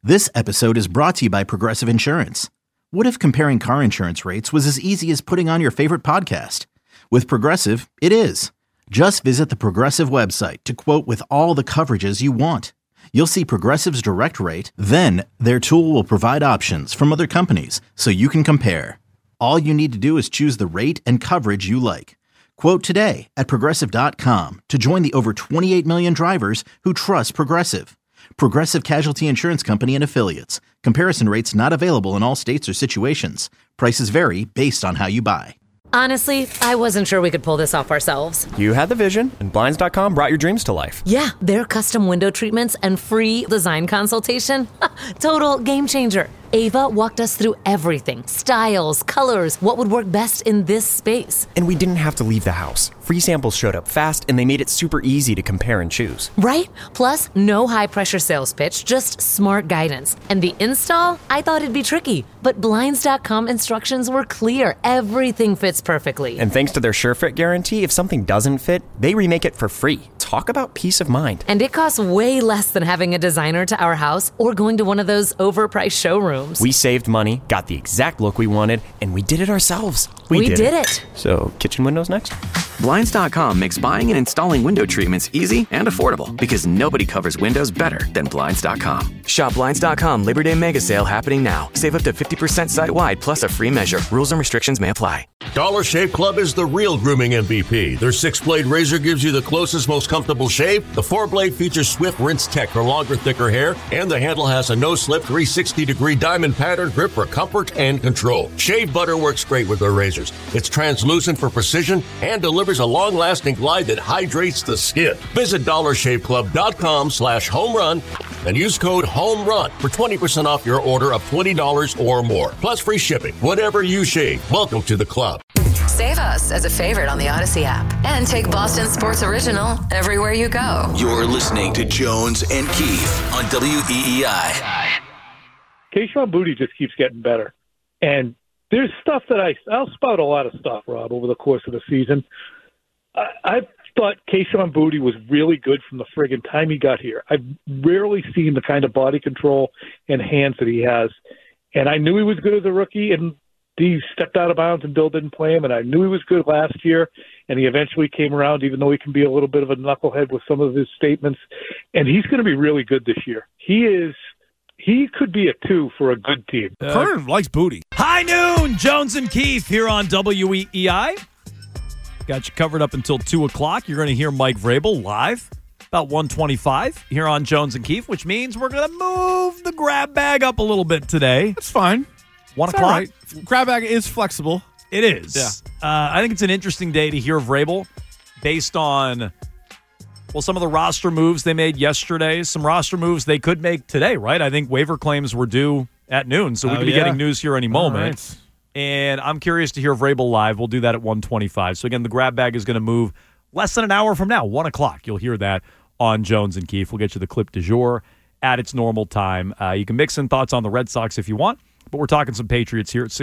This episode is brought to you by Progressive Insurance. What if comparing car insurance rates was as easy as putting on your favorite podcast? With Progressive, it is. Just visit the Progressive website to quote with all the coverages you want. You'll see Progressive's direct rate, then their tool will provide options from other companies so you can compare. All you need to do is choose the rate and coverage you like. Quote today at Progressive.com to join the over 28 million drivers who trust Progressive. Progressive Casualty Insurance Company and Affiliates. Comparison rates not available in all states or situations. Prices vary based on how you buy. Honestly, I wasn't sure we could pull this off ourselves. You had the vision, and Blinds.com brought your dreams to life. Yeah, their custom window treatments and free design consultation. Total game changer. Ava walked us through everything. Styles, colors, what would work best in this space. And we didn't have to leave the house. Free samples showed up fast, and they made it super easy to compare and choose. Right? Plus, no high-pressure sales pitch, just smart guidance. And the install? I thought it'd be tricky. But Blinds.com instructions were clear. Everything fits perfectly. And thanks to their SureFit guarantee, if something doesn't fit, they remake it for free. Talk about peace of mind. And it costs way less than having a designer to our house or going to one of those overpriced showrooms. We saved money, got the exact look we wanted, and we did it ourselves. We did it. So, kitchen windows next? Blinds.com makes buying and installing window treatments easy and affordable because nobody covers windows better than Blinds.com. Shop Blinds.com Labor Day Mega Sale happening now. Save up to 50% site-wide plus a free measure. Rules and restrictions may apply. Dollar Shave Club is the real grooming MVP. Their 6-blade razor gives you the closest, most comfortable shave. The 4-blade features swift rinse tech for longer, thicker hair, and the handle has a no-slip 360-degree diamond pattern grip for comfort and control. Shave butter works great with their razors. It's translucent for precision and delivers a long-lasting glide that hydrates the skin. Visit dollarshaveclub.com/homerun and use code HOMERUN for 20% off your order of $20 or more. Plus free shipping. Whatever you shave, welcome to the club. Save us as a favorite on the Odyssey app and take Boston Sports Original everywhere you go. You're listening to Jones and Keith on WEEI. Kayshon Boutte just keeps getting better. And there's stuff that I'll spout a lot of stuff, Rob, over the course of the season. I thought Kayshon Boutte was really good from the friggin' time he got here. I've rarely seen the kind of body control and hands that he has. And I knew he was good as a rookie, and he stepped out of bounds and Bill didn't play him. And I knew he was good last year, and he eventually came around, even though he can be a little bit of a knucklehead with some of his statements. And he's going to be really good this year. He could be a 2 for a good team. Kern likes Boutte. High noon, Jones and Keith here on WEEI. Got you covered up until 2 o'clock. You're going to hear Mike Vrabel live about 1:25 here on Jones and Keith, which means we're going to move the grab bag up a little bit today. That's fine. 1 o'clock. Right. Grab bag is flexible. It is. Yeah. I think it's an interesting day to hear Vrabel based on, some of the roster moves they made yesterday, some roster moves they could make today, right? I think waiver claims were due at noon, so we could be getting news here any moment. Right. And I'm curious to hear Vrabel live. We'll do that at 1:25. So, again, the grab bag is going to move less than an hour from now, 1 o'clock. You'll hear that on Jones and Keith. We'll get you the clip du jour at its normal time. You can mix in thoughts on the Red Sox if you want, but we're talking some Patriots here at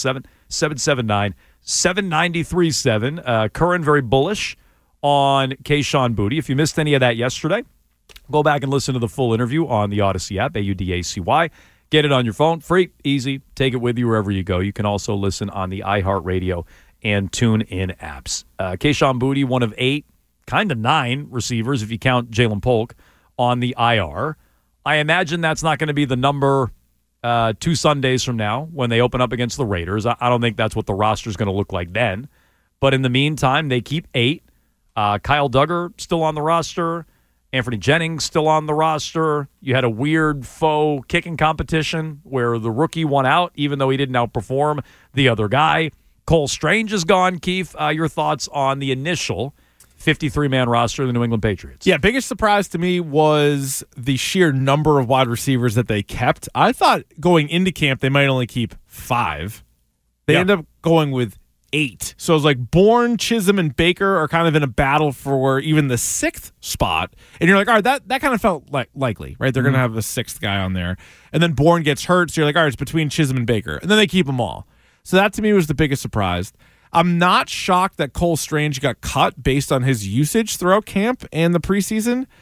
617-779-7937. Curran very bullish on Kayshon Boutte. If you missed any of that yesterday, go back and listen to the full interview on the Odyssey app, AUDACY. Get it on your phone. Free, easy. Take it with you wherever you go. You can also listen on the iHeartRadio and TuneIn apps. Kayshon Boutte, one of 8, kind of 9 receivers if you count Jalen Polk on the IR. I imagine that's not going to be the number 2 Sundays from now when they open up against the Raiders. I don't think that's what the roster is going to look like then. But in the meantime, they keep 8. Kyle Duggar still on the roster. Anthony Jennings still on the roster. You had a weird faux kicking competition where the rookie won out, even though he didn't outperform the other guy. Cole Strange is gone. Keith, your thoughts on the initial 53-man roster of the New England Patriots? Yeah, biggest surprise to me was the sheer number of wide receivers that they kept. I thought going into camp they might only keep 5. They end up going with 8. So it's like Bourne, Chisholm, and Baker are kind of in a battle for even the 6th spot. And you're like, all right, that kind of felt likely, right? They're going to have a 6th guy on there. And then Bourne gets hurt, so you're like, all right, it's between Chisholm and Baker. And then they keep them all. So that to me was the biggest surprise. I'm not shocked that Cole Strange got cut based on his usage throughout camp and the preseason.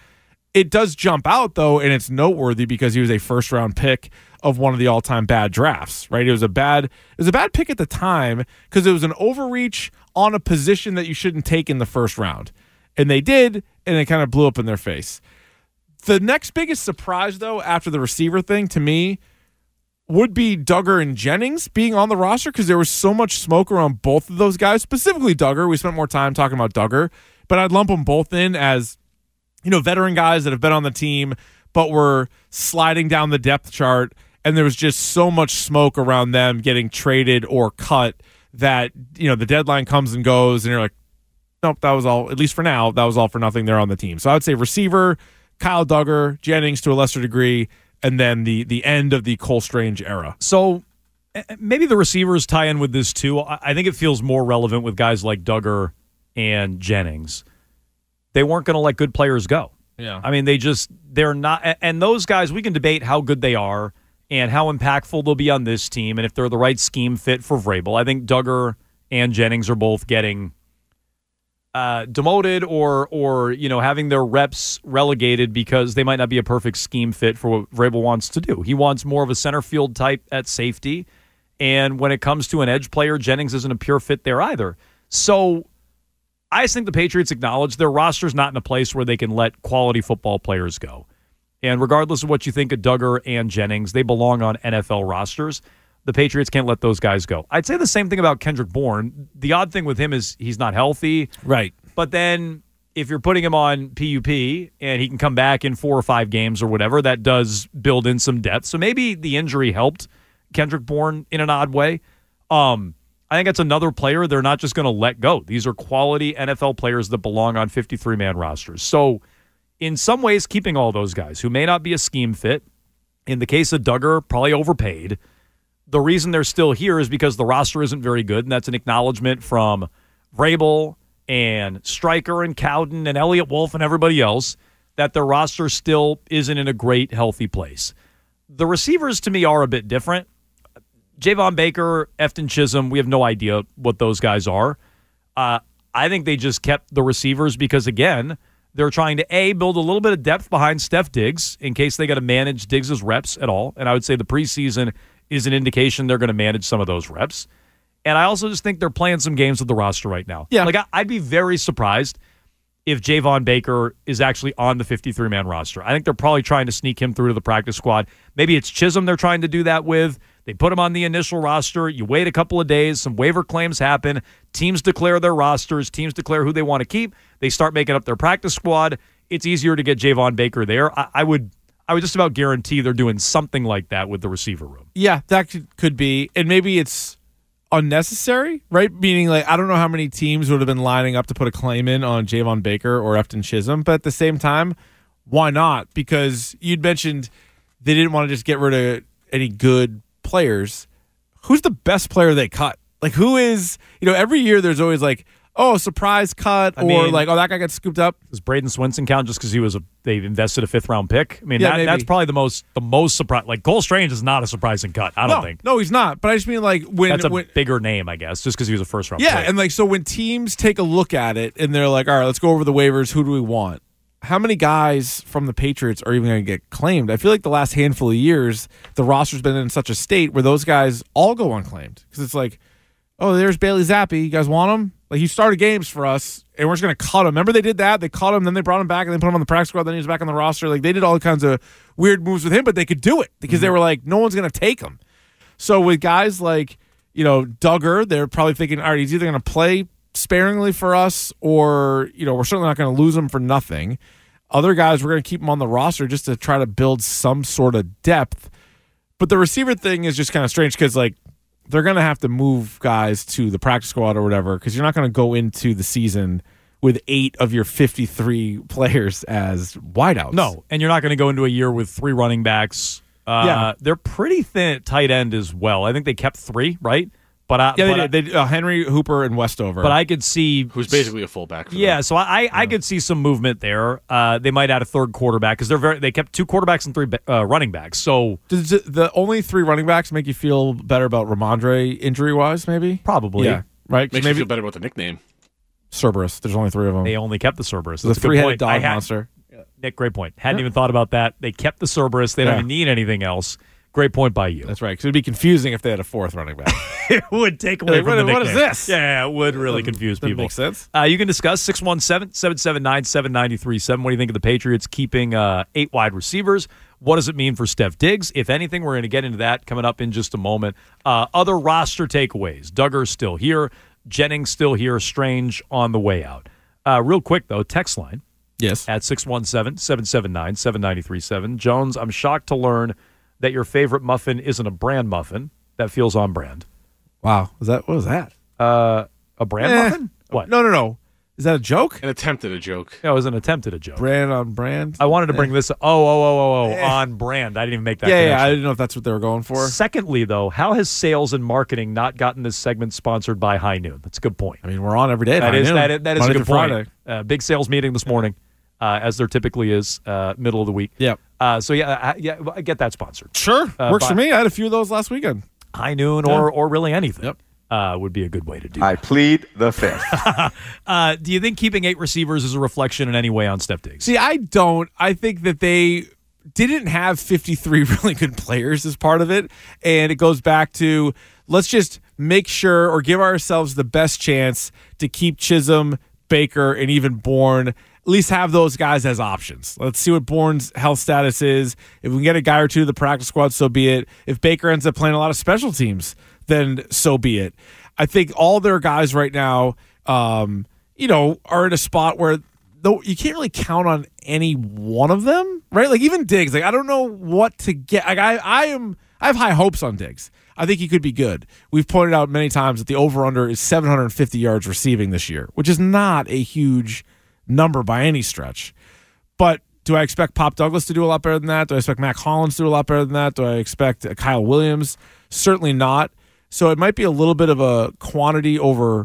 It does jump out, though, and it's noteworthy because he was a first-round pick of one of the all-time bad drafts, right? It was a bad pick at the time because it was an overreach on a position that you shouldn't take in the first round. And they did, and it kind of blew up in their face. The next biggest surprise, though, after the receiver thing, to me, would be Duggar and Jennings being on the roster because there was so much smoke around both of those guys, specifically Duggar. We spent more time talking about Duggar, but I'd lump them both in as, veteran guys that have been on the team, but were sliding down the depth chart, and there was just so much smoke around them getting traded or cut that, the deadline comes and goes, and you're like, nope, that was all, at least for now, that was all for nothing. They're on the team. So I would say receiver, Kyle Duggar, Jennings to a lesser degree, and then the end of the Cole Strange era. So maybe the receivers tie in with this too. I think it feels more relevant with guys like Duggar and Jennings. They weren't going to let good players go. Yeah. I mean, they're not. And those guys, we can debate how good they are and how impactful they'll be on this team and if they're the right scheme fit for Vrabel. I think Duggar and Jennings are both getting demoted or having their reps relegated because they might not be a perfect scheme fit for what Vrabel wants to do. He wants more of a center field type at safety. And when it comes to an edge player, Jennings isn't a pure fit there either. So I just think the Patriots acknowledge their roster's not in a place where they can let quality football players go. And regardless of what you think of Duggar and Jennings, they belong on NFL rosters. The Patriots can't let those guys go. I'd say the same thing about Kendrick Bourne. The odd thing with him is he's not healthy. Right. But then if you're putting him on PUP and he can come back in 4 or 5 games or whatever, that does build in some depth. So maybe the injury helped Kendrick Bourne in an odd way. I think that's another player they're not just going to let go. These are quality NFL players that belong on 53-man rosters. So in some ways, keeping all those guys who may not be a scheme fit, in the case of Duggar, probably overpaid. The reason they're still here is because the roster isn't very good, and that's an acknowledgement from Vrabel and Stryker and Cowden and Elliott Wolf and everybody else that their roster still isn't in a great, healthy place. The receivers, to me, are a bit different. Javon Baker, Efton Chisholm, we have no idea what those guys are. I think they just kept the receivers because, again, they're trying to, build a little bit of depth behind Steph Diggs in case they got to manage Diggs' reps at all. And I would say the preseason is an indication they're going to manage some of those reps. And I also just think they're playing some games with the roster right now. Yeah. Like, I'd be very surprised if Javon Baker is actually on the 53-man roster. I think they're probably trying to sneak him through to the practice squad. Maybe it's Chisholm they're trying to do that with. They put him on the initial roster. You wait a couple of days. Some waiver claims happen. Teams declare their rosters. Teams declare who they want to keep. They start making up their practice squad. It's easier to get Javon Baker there. I would just about guarantee they're doing something like that with the receiver room. Yeah, that could be. And maybe it's unnecessary, right? Meaning, like, I don't know how many teams would have been lining up to put a claim in on Javon Baker or Efton Chisholm, but at the same time, why not? Because you'd mentioned they didn't want to just get rid of any good players. Who's the best player they cut? Like, who is, every year there's always like, oh, surprise cut, that guy got scooped up. Does Braden Swinson count just because they invested a 5th-round pick? I mean, that's probably the most surprise. Like, Cole Strange is not a surprising cut, I don't think. No, he's not. But I just mean, like, that's a bigger name, I guess, just because he was a first-round pick. Yeah, and, like, so when teams take a look at it and they're like, all right, let's go over the waivers, who do we want? How many guys from the Patriots are even going to get claimed? I feel like the last handful of years, the roster's been in such a state where those guys all go unclaimed. Because it's like, oh, there's Bailey Zappi. You guys want him? Like, he started games for us, and we're just going to cut him. Remember they did that? They cut him, then they brought him back, and they put him on the practice squad, then he was back on the roster. Like, they did all kinds of weird moves with him, but they could do it because they were like, no one's going to take him. So with guys like, Duggar, they're probably thinking, all right, he's either going to play sparingly for us or, we're certainly not going to lose him for nothing. Other guys, we're going to keep him on the roster just to try to build some sort of depth. But the receiver thing is just kind of strange because, like, they're going to have to move guys to the practice squad or whatever because you're not going to go into the season with 8 of your 53 players as wideouts. No, and you're not going to go into a year with 3 running backs. They're pretty thin at tight end as well. I think they kept 3, right? But they did. Henry, Hooper, and Westover. But I could see who's basically a fullback. For them. So I could see some movement there. They might add a 3rd quarterback because they kept 2 quarterbacks and 3 running backs. So does the only 3 running backs make you feel better about Ramondre injury wise? Maybe probably. Yeah, right. Makes you feel better about the nickname Cerberus. There's only 3 of them. They only kept the Cerberus. The 3-headed dog monster. Nick, great point. Hadn't even thought about that. They kept the Cerberus. They don't even need anything else. Great point by you. That's right, because it would be confusing if they had a fourth running back. It would take away from the nickname. What is this? Yeah, it would really confuse people. That makes sense. You can discuss 617-779-7937. What do you think of the Patriots keeping 8 wide receivers? What does it mean for Steph Diggs? If anything, we're going to get into that coming up in just a moment. Other roster takeaways. Duggar's still here. Jennings still here. Strange on the way out. Real quick, though, text line. Yes. At 617-779-7937. Jones, I'm shocked to learn that your favorite muffin isn't a brand muffin. That feels on brand. Wow. What was that? A brand muffin? What? No. Is that a joke? An attempt at a joke. Yeah, it was an attempt at a joke. Brand on brand? I wanted to bring this. On brand. I didn't even make that connection. Yeah, I didn't know if that's what they were going for. Secondly, though, how has sales and marketing not gotten this segment sponsored by High Noon? That's a good point. I mean, we're on every day. That is Monday a good point. Friday. Big sales meeting this morning, as there typically is, middle of the week. Yep. So I get that sponsored. Sure. Works for me. I had a few of those last weekend. High Noon or really anything. Yep. Would be a good way to do I plead the fifth. Do you think keeping 8 receivers is a reflection in any way on Steph Diggs? See, I don't. I think that they didn't have 53 really good players as part of it. And it goes back to let's just make sure or give ourselves the best chance to keep Chisholm, Baker, and even Bourne. At least have those guys as options. Let's see what Bourne's health status is. If we can get a guy or two to the practice squad, so be it. If Baker ends up playing a lot of special teams, then so be it. I think all their guys right now, are in a spot where though you can't really count on any one of them, right? Like even Diggs, I don't know what to get. Like I have high hopes on Diggs. I think he could be good. We've pointed out many times that the over/under is 750 yards receiving this year, which is not a huge number by any stretch. But do I expect Pop Douglas to do a lot better than that? Do I expect Mac Hollins to do a lot better than that? Do I expect Kyle Williams? Certainly not. So it might be a little bit of a quantity over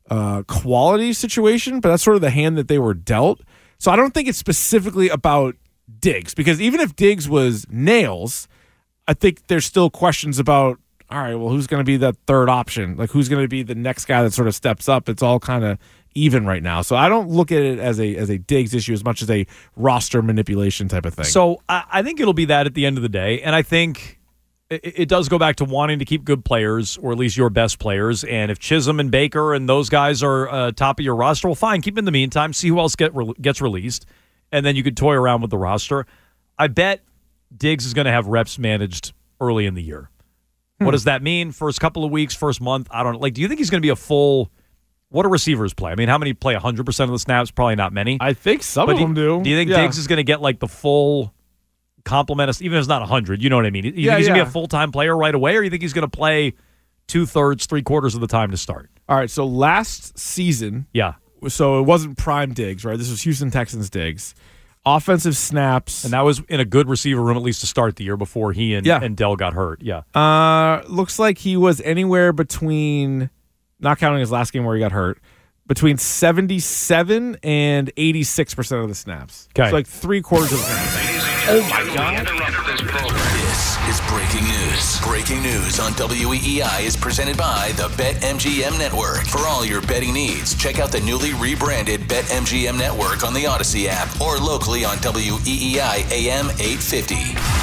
quality situation, but that's sort of the hand that they were dealt. So I don't think it's specifically about Diggs, because even if Diggs was nails, I think there's still questions about, all right, well, who's going to be that third option? Like, who's going to be the next guy that sort of steps up? It's all kind of even right now. So I don't look at it as a Diggs issue as much as a roster manipulation type of thing. So I think it'll be that at the end of the day. And I think it does go back to wanting to keep good players, or at least your best players. And if Chisholm and Baker and those guys are top of your roster, well, fine, keep them in the meantime, see who else gets released, and then you could toy around with the roster. I bet Diggs is going to have reps managed early in the year. What does that mean? First couple of weeks, first month? I don't know. Like, do you think he's going to be a full... What do receivers play? I mean, how many play 100% of the snaps? Probably not many. I think some of them do. Do you think Diggs is going to get like the full complement of, even if it's not 100, you know what I mean? You think he's going to be a full-time player right away, or you think he's going to play 2/3, 3/4 of the time to start? All right, so last season, so it wasn't prime Diggs, right? This was Houston Texans Diggs. Offensive snaps. And that was in a good receiver room at least to start the year before he and Dell got hurt. Looks like he was anywhere between, not counting his last game where he got hurt, between 77 and 86% of the snaps. Okay. So like 3/4 of the snaps. Oh my God. This is breaking news. Breaking news on WEEI is presented by the BetMGM Network. For all your betting needs, check out the newly rebranded BetMGM Network on the Odyssey app or locally on WEEI AM 850.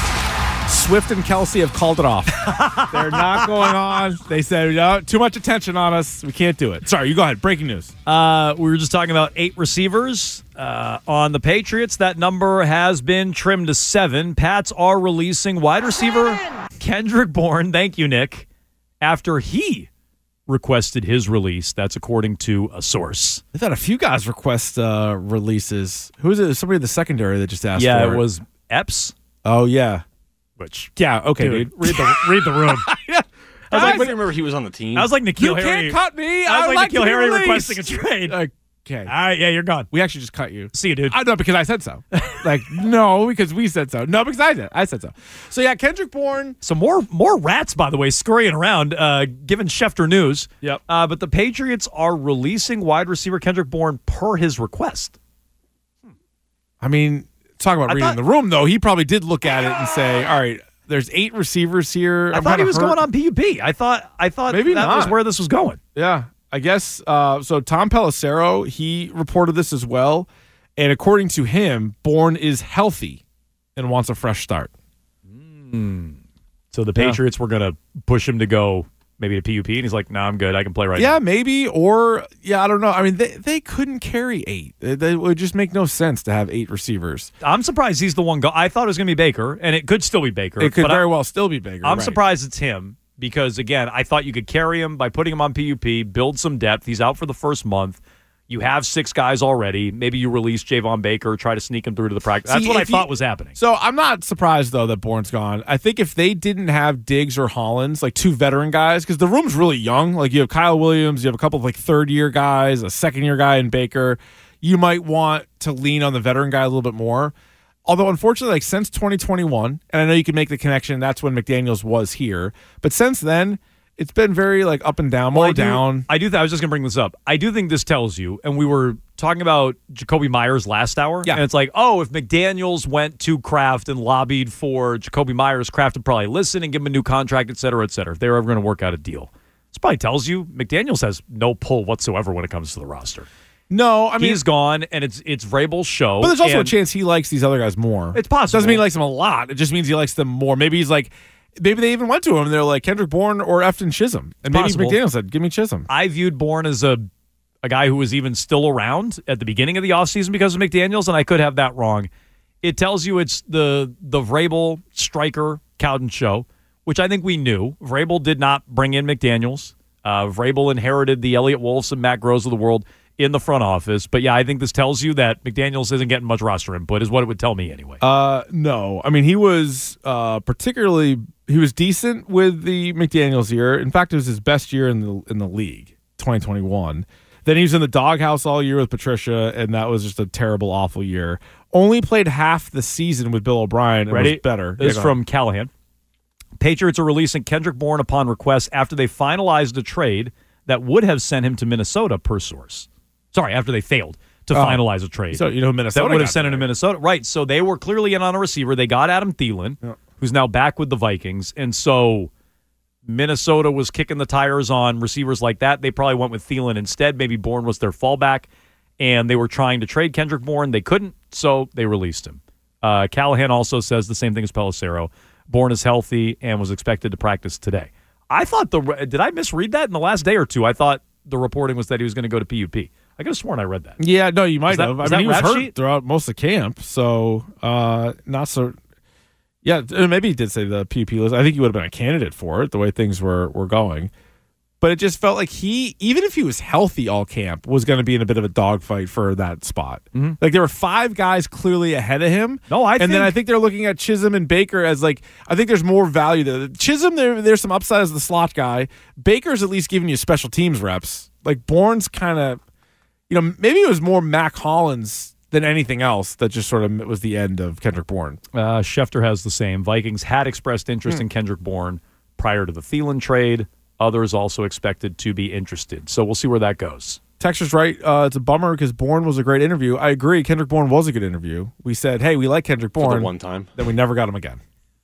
Swift and Kelsey have called it off. They're not going on. They said, no, too much attention on us. We can't do it. Sorry, you go ahead. Breaking news. We were just talking about 8 receivers on the Patriots. That number has been trimmed to 7. Pats are releasing wide receiver Kendrick Bourne. Thank you, Nick. After he requested his release. That's according to a source. They've had a few guys request releases. Who is it? Somebody in the secondary that just asked for it. Yeah, it was Epps. Oh, yeah. Which, okay, dude. Read the room. I was like, I remember he was on the team. I was like N'Keal Harry. You can't cut me. I was like N'Keal Harry released. requesting a trade. Okay. All right, yeah, you're gone. We actually just cut you. See you, dude. No, because I said so. No, because we said so. No, because I said so. So, yeah, Kendrick Bourne. So more rats, by the way, scurrying around, given Schefter news. Yep. But the Patriots are releasing wide receiver Kendrick Bourne per his request. I mean, talk about reading the room, though. He probably did look at it and say, all right, there's 8 receivers here. I thought he was going on PUP. I thought maybe that was where this was going. Yeah, I guess. So Tom Pelissero, he reported this as well, And according to him, Bourne is healthy and wants a fresh start. So the Patriots were going to push him to go maybe to PUP, and he's like, no, I'm good. I can play right now. Yeah, maybe. Or, I don't know. I mean, they couldn't carry 8. It would just make no sense to have 8 receivers. I'm surprised he's the one. I thought it was going to be Baker, and it could still be Baker. It could very well still be Baker. I'm surprised it's him because, again, I thought you could carry him by putting him on PUP, build some depth. He's out for the first month. You have 6 guys already. Maybe you release Javon Baker, try to sneak him through to the practice. That's what I thought was happening. So I'm not surprised, though, that Bourne's gone. I think if they didn't have Diggs or Hollins, like 2 veteran guys, because the room's really young. Like you have Kyle Williams, you have a couple of like third-year guys, a second-year guy in Baker. You might want to lean on the veteran guy a little bit more. Although, unfortunately, like since 2021, and I know you can make the connection, that's when McDaniels was here. But since then, it's been very like up and down, more down. I was just going to bring this up. I do think this tells you, and we were talking about Jacoby Myers last hour, and it's like, if McDaniels went to Kraft and lobbied for Jacoby Myers, Kraft would probably listen and give him a new contract, et cetera, if they were ever going to work out a deal. This probably tells you McDaniels has no pull whatsoever when it comes to the roster. No, I mean, he's gone, and it's Vrabel's show. But there's also a chance he likes these other guys more. It's possible. Doesn't mean he likes them a lot. It just means he likes them more. Maybe he's like, maybe they even went to him and they're like Kendrick Bourne or Efton Chisholm. And maybe McDaniel said, give me Chisholm. I viewed Bourne as a guy who was even still around at the beginning of the offseason because of McDaniels, and I could have that wrong. It tells you it's the Vrabel, Stryker, Cowden show, which I think we knew. Vrabel did not bring in McDaniels. Vrabel inherited the Elliott Wolfs and Matt Groves of the world in the front office. But, I think this tells you that McDaniels isn't getting much roster input is what it would tell me anyway. No. I mean, he was he was decent with the McDaniels year. In fact, it was his best year in the league, 2021. Then he was in the doghouse all year with Patricia, and that was just a terrible, awful year. Only played half the season with Bill O'Brien and was better. This is from Callahan. Patriots are releasing Kendrick Bourne upon request after they finalized a trade that would have sent him to Minnesota, per source. Sorry, after they failed to finalize a trade. So, Minnesota that would have sent him to Minnesota. Right, so they were clearly in on a receiver. They got Adam Thielen, who's now back with the Vikings. And so Minnesota was kicking the tires on receivers like that. They probably went with Thielen instead. Maybe Bourne was their fallback. And they were trying to trade Kendrick Bourne. They couldn't, so they released him. Callahan also says the same thing as Pelissero. Bourne is healthy and was expected to practice today. I thought did I misread that in the last day or two? I thought the reporting was that he was going to go to PUP. I could have sworn I read that. Yeah, no, you might have. I mean, he was hurt sheet? throughout most of camp, so not so. Yeah, maybe he did say the PUP list. I think he would have been a candidate for it, the way things were going. But it just felt like he, even if he was healthy all camp, was going to be in a bit of a dogfight for that spot. Mm-hmm. Like there were 5 guys clearly ahead of him. Then I think they're looking at Chisholm and Baker as like, I think there's more value there. Chisholm, there's some upside as the slot guy. Baker's at least giving you special teams reps. Like Bourne's kind of, maybe it was more Mac Hollins than anything else that just sort of was the end of Kendrick Bourne. Schefter has the same. Vikings had expressed interest in Kendrick Bourne prior to the Thielen trade. Others also expected to be interested. So we'll see where that goes. Texter's right. It's a bummer because Bourne was a great interview. I agree. Kendrick Bourne was a good interview. We said, hey, we like Kendrick Bourne. For the one time. Then we never got him again.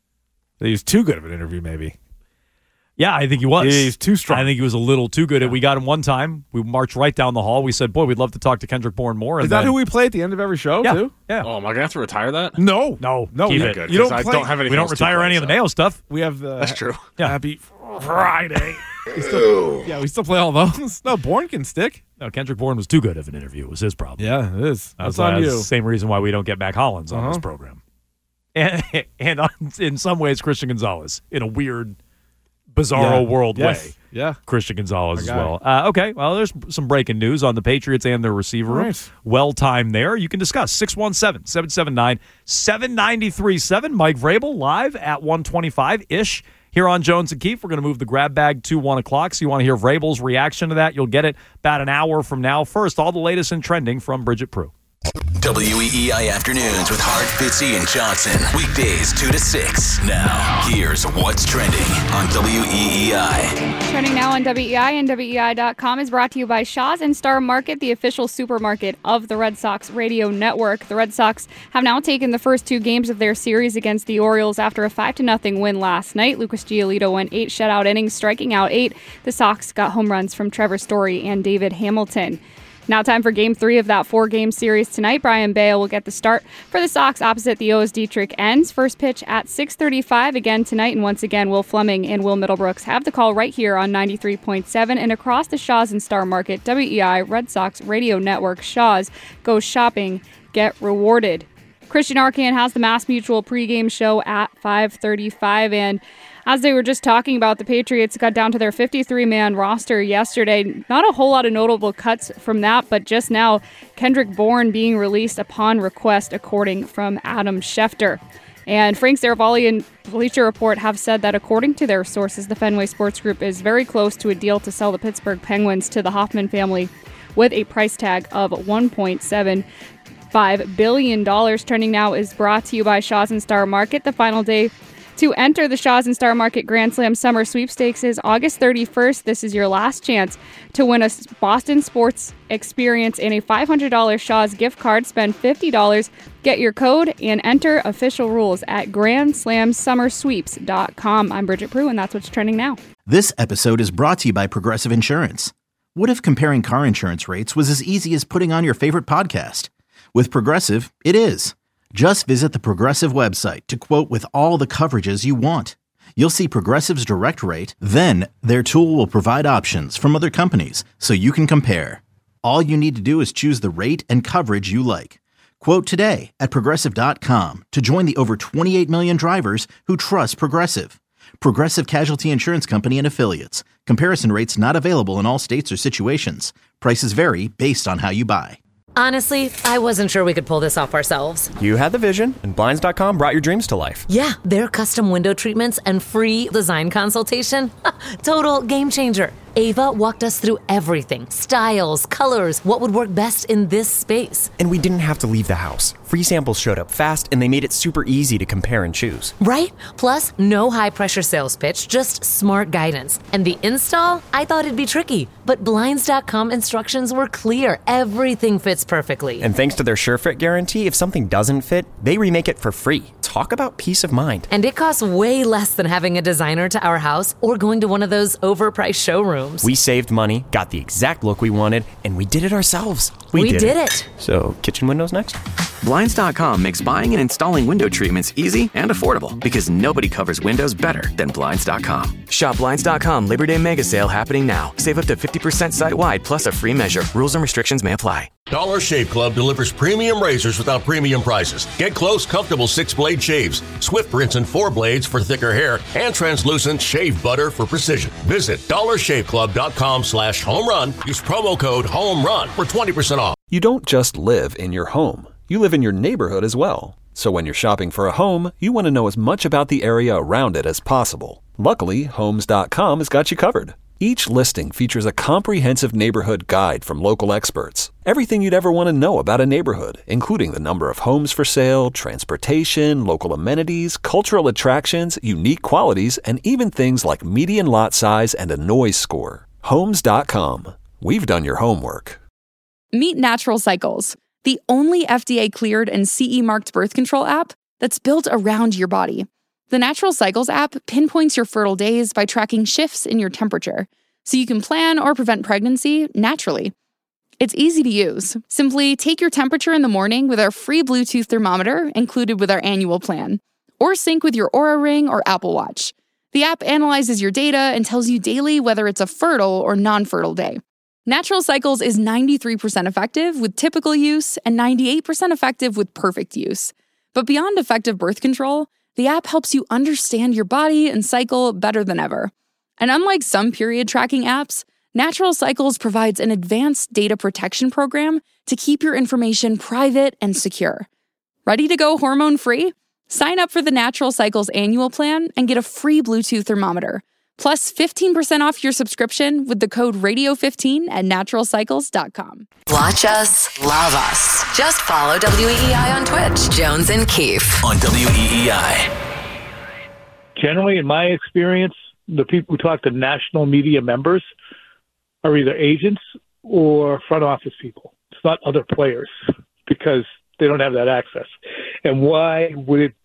He was too good of an interview, maybe. Yeah, I think he was. He's too strong. I think he was a little too good. We got him one time. We marched right down the hall. We said, boy, we'd love to talk to Kendrick Bourne more. Is that who we play at the end of every show, too? Yeah. Oh, am I going to have to retire that? No. Keep it. Good, I don't have anything. We don't retire any of the Mayo stuff. We have the That's true. Happy Friday. We still play all those. No, Bourne can stick. No, Kendrick Bourne was too good of an interview. It was his problem. Yeah, it is. That's on you. Same reason why we don't get Mac Hollins on this program. And in some ways, Christian Gonzalez in a weird, bizarro world way. Yeah. Christian Gonzalez as well. Okay, well, there's some breaking news on the Patriots and their receiver room. Right. Well-timed there. You can discuss 617-779-7937. Mike Vrabel live at 1:25-ish. Here on Jones and Keefe, we're going to move the grab bag to 1 o'clock. So you want to hear Vrabel's reaction to that, you'll get it about an hour from now. First, all the latest and trending from Bridget Prue. WEEI Afternoons with Hart, Fitzy, and Johnson. Weekdays 2 to 6. Now, here's what's trending on WEEI. Trending now on WEEI and WEEI.com is brought to you by Shaw's and Star Market, the official supermarket of the Red Sox radio network. The Red Sox have now taken the first 2 games of their series against the Orioles after a 5-0 win last night. Lucas Giolito went 8 shutout innings, striking out 8. The Sox got home runs from Trevor Story and David Hamilton. Now time for Game 3 of that 4-game series tonight. Brian Bale will get the start for the Sox opposite the O's Dietrich Enns. First pitch at 6:35 again tonight, and once again, Will Fleming and Will Middlebrooks have the call right here on 93.7 and across the Shaw's and Star Market, WEI Red Sox Radio Network. Shaw's, go shopping, get rewarded. Christian Arcand has the Mass Mutual pregame show at 5:35, and as they were just talking about, the Patriots got down to their 53-man roster yesterday. Not a whole lot of notable cuts from that, but just now, Kendrick Bourne being released upon request, according from Adam Schefter. And Frank Saravalli and Bleacher Report have said that according to their sources, the Fenway Sports Group is very close to a deal to sell the Pittsburgh Penguins to the Hoffman family with a price tag of $1.75 billion. Trending Now is brought to you by Shaw's and Star Market. The final day to enter the Shaw's and Star Market Grand Slam Summer Sweepstakes is August 31st. This is your last chance to win a Boston sports experience and a $500 Shaw's gift card. Spend $50, get your code, and enter. Official rules at GrandSlamSummerSweeps.com. I'm Bridget Prue, and that's what's trending now. This episode is brought to you by Progressive Insurance. What if comparing car insurance rates was as easy as putting on your favorite podcast? With Progressive, it is. Just visit the Progressive website to quote with all the coverages you want. You'll see Progressive's direct rate, then their tool will provide options from other companies so you can compare. All you need to do is choose the rate and coverage you like. Quote today at Progressive.com to join the over 28 million drivers who trust Progressive. Progressive Casualty Insurance Company and Affiliates. Comparison rates not available in all states or situations. Prices vary based on how you buy. Honestly, I wasn't sure we could pull this off ourselves. You had the vision, and Blinds.com brought your dreams to life. Yeah, their custom window treatments and free design consultation. Total game changer. Ava walked us through everything. Styles, colors, what would work best in this space. And we didn't have to leave the house. Free samples showed up fast, and they made it super easy to compare and choose. Right? Plus, no high-pressure sales pitch, just smart guidance. And the install? I thought it'd be tricky, but Blinds.com instructions were clear. Everything fits perfectly. And thanks to their SureFit guarantee, if something doesn't fit, they remake it for free. Talk about peace of mind. And it costs way less than having a designer to our house or going to one of those overpriced showrooms. We saved money, got the exact look we wanted, and we did it ourselves. We did it. So, kitchen windows next? Blinds.com makes buying and installing window treatments easy and affordable because nobody covers windows better than Blinds.com. Shop Blinds.com Labor Day Mega Sale happening now. Save up to 50% site-wide plus a free measure. Rules and restrictions may apply. Dollar Shave Club delivers premium razors without premium prices. Get close, comfortable 6-blade shaves, swift rinse and 4 blades for thicker hair, and translucent shave butter for precision. Visit dollarshaveclub.com/home run. Use promo code HOMERUN for 20% off. You don't just live in your home. You live in your neighborhood as well. So when you're shopping for a home, you want to know as much about the area around it as possible. Luckily, Homes.com has got you covered. Each listing features a comprehensive neighborhood guide from local experts. Everything you'd ever want to know about a neighborhood, including the number of homes for sale, transportation, local amenities, cultural attractions, unique qualities, and even things like median lot size and a noise score. Homes.com. We've done your homework. Meet Natural Cycles, the only FDA-cleared and CE-marked birth control app that's built around your body. The Natural Cycles app pinpoints your fertile days by tracking shifts in your temperature, so you can plan or prevent pregnancy naturally. It's easy to use. Simply take your temperature in the morning with our free Bluetooth thermometer included with our annual plan, or sync with your Oura Ring or Apple Watch. The app analyzes your data and tells you daily whether it's a fertile or non-fertile day. Natural Cycles is 93% effective with typical use and 98% effective with perfect use. But beyond effective birth control, the app helps you understand your body and cycle better than ever. And unlike some period tracking apps, Natural Cycles provides an advanced data protection program to keep your information private and secure. Ready to go hormone-free? Sign up for the Natural Cycles annual plan and get a free Bluetooth thermometer, plus 15% off your subscription with the code radio15 at naturalcycles.com. Watch us, love us. Just follow WEEI on Twitch. Jones and Keefe on WEEI. Generally, in my experience, the people who talk to national media members are either agents or front office people. It's not other players because they don't have that access. And why would it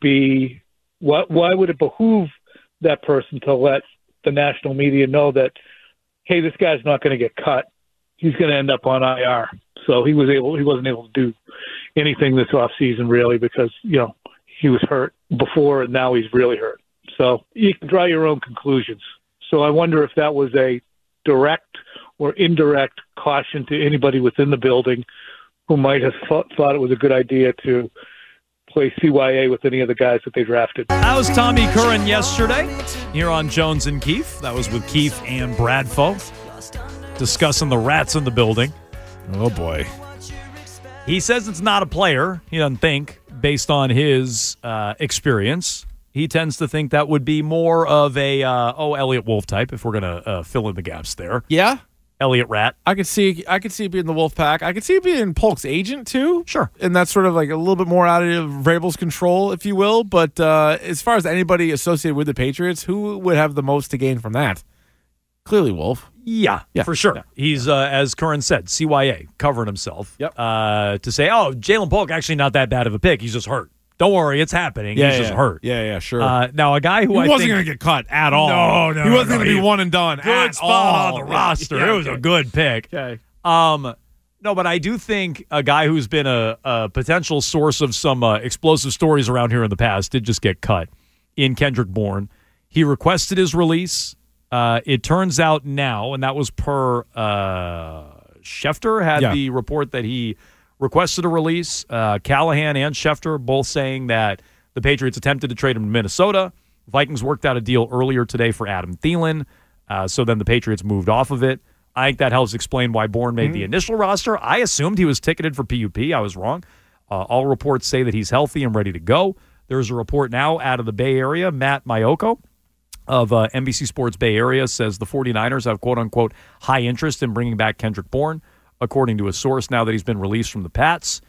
behoove that person to let the national media know that, hey, this guy's not going to get cut he's going to end up on IR. So he wasn't able to do anything this offseason really because, he was hurt before and now he's really hurt. So you can draw your own conclusions. So I wonder if that was a direct or indirect caution to anybody within the building who might have thought it was a good idea to play CYA with any of the guys that they drafted. That was Tommy Curran yesterday here on Jones and Keefe. That was with Keefe and Bradfo discussing the rats in the building. Oh, boy. He says it's not a player. He doesn't think, based on his experience. He tends to think that would be more of a, Elliot Wolf type, if we're going to fill in the gaps there. Yeah? Elliot Rat. I could see it being the Wolf Pack. I could see it being Polk's agent, too. Sure. And that's sort of like a little bit more out of Vrabel's control, if you will. But as far as anybody associated with the Patriots, who would have the most to gain from that? Clearly Wolf. Yeah, for sure. Yeah. He's, as Curran said, CYA, covering himself. Yep. To say, Jalen Polk actually not that bad of a pick. He's just hurt. Don't worry, it's happening. He's just hurt. Yeah, sure. Now, a guy who he wasn't going to get cut at all. No. He wasn't going to be one and done good at spot all. on the roster. It was a good pick. Okay. No, but I do think a guy who's been a potential source of some explosive stories around here in the past did just get cut in Kendrick Bourne. He requested his release. It turns out now, and that was per Schefter had the report that he requested a release. Callahan and Schefter both saying that the Patriots attempted to trade him to Minnesota. Vikings worked out a deal earlier today for Adam Thielen. So then the Patriots moved off of it. I think that helps explain why Bourne made the initial roster. I assumed he was ticketed for PUP. I was wrong. All reports say that he's healthy and ready to go. There's a report now out of the Bay Area. Matt Maiocco of NBC Sports Bay Area says the 49ers have, quote-unquote, high interest in bringing back Kendrick Bourne, according to a source now that he's been released from the Pats.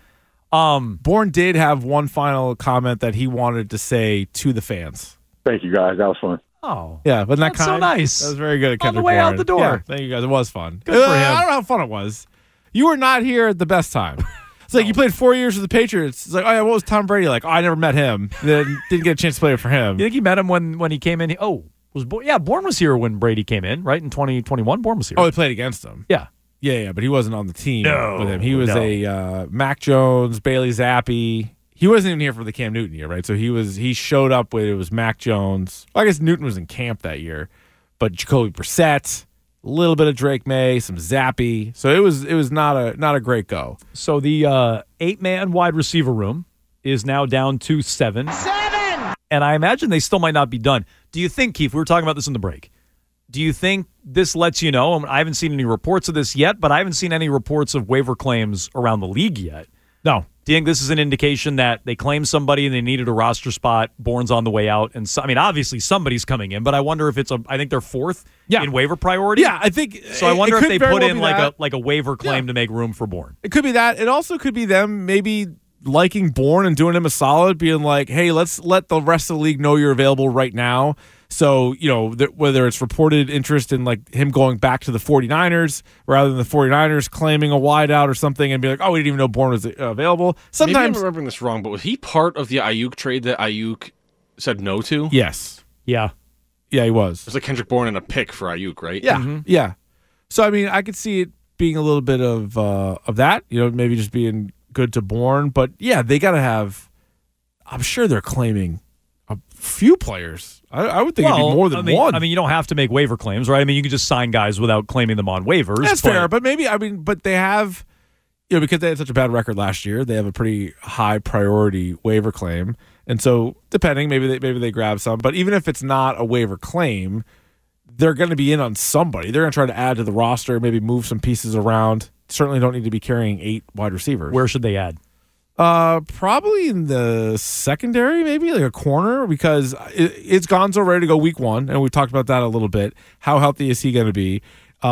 Bourne did have one final comment that he wanted to say to the fans. Thank you, guys. That was fun. Oh. Yeah, wasn't that That's so nice. That was very good at Kendrick On the way Bourne. out the door. Yeah, thank you, guys. It was fun. Good for him. I don't know how fun it was. You were not here at the best time. It's like you played 4 years with the Patriots. It's like, oh, yeah, what was Tom Brady like? Oh, I never met him. Then didn't get a chance to play it for him. You think you met him when he came in? Bourne was here when Brady came in, right? In 2021, Bourne was here. Oh, he played against him. Yeah. Yeah, but he wasn't on the team with him. He was no. a Mac Jones, Bailey Zappi. He wasn't even here for the Cam Newton year, right? So he showed up with, it was Mac Jones. Well, I guess Newton was in camp that year, but Jacoby Brissett, a little bit of Drake May, some Zappi. So it was not a great go. So the 8-man wide receiver room is now down to 7. And I imagine they still might not be done. Do you think, Keith, we were talking about this in the break, do you think this lets you know, I haven't seen any reports of this yet, but I haven't seen any reports of waiver claims around the league yet. No. Do you think this is an indication that they claimed somebody and they needed a roster spot, Bourne's on the way out, and obviously somebody's coming in, but I wonder if I think they're 4th in waiver priority. Yeah, I think so. I wonder if they put in that. like a waiver claim to make room for Bourne. It could be that. It also could be them maybe liking Bourne and doing him a solid, being like, hey, let's let the rest of the league know you're available right now. So, whether it's reported interest in like him going back to the 49ers rather than the 49ers claiming a wideout or something and be like, oh, we didn't even know Bourne was available. Sometimes, maybe I'm remembering this wrong, but was he part of the Ayuk trade that Ayuk said no to? Yes. Yeah. Yeah, he was. It was like Kendrick Bourne and a pick for Ayuk, right? Yeah. Mm-hmm. Yeah. So, I could see it being a little bit of that, maybe just being good to Bourne. But, yeah, they got to have – I'm sure they're claiming a few players. I would think it'd be more than one. You don't have to make waiver claims, right? You can just sign guys without claiming them on waivers. That's fair, but maybe, but they have, because they had such a bad record last year, they have a pretty high priority waiver claim. And so, depending, maybe they grab some. But even if it's not a waiver claim, they're going to be in on somebody. They're going to try to add to the roster, maybe move some pieces around. Certainly don't need to be carrying 8 wide receivers. Where should they add? Probably in the secondary, maybe like a corner, because it's Gonzo ready to go week 1, and we've talked about that a little bit. How healthy is he going to be?